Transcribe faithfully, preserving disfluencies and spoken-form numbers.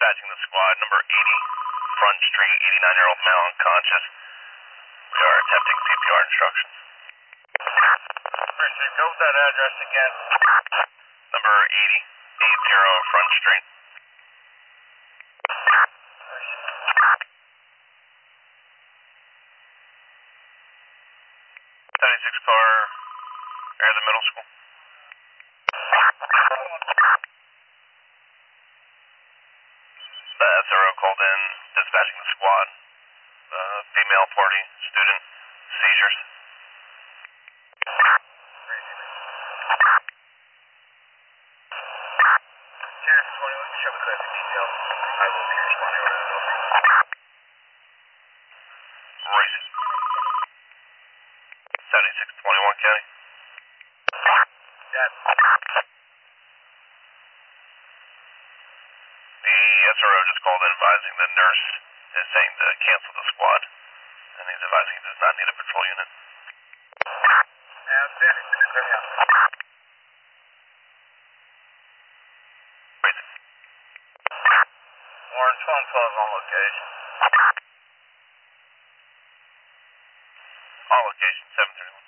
dispatching the squad, number eighty, Front Street, eighty-nine-year-old male unconscious. We are attempting C P R instructions. Appreciate it. Go with that address again. Number eighty, eighty, Front Street. seventy-six car, area of the middle school. The S R O called in, dispatching the squad. Uh, female party, student, seizures. Jack twenty-one, show me the details. I will be responding over the building. Royce. seventy-six twenty-one County. Yeah. The S R O just called in advising the nurse is saying to cancel the squad, and he's advising he does not need a patrol unit. Outstanding. There we are. Crazy. Orange one twelve on location. On location, seven thirty-one.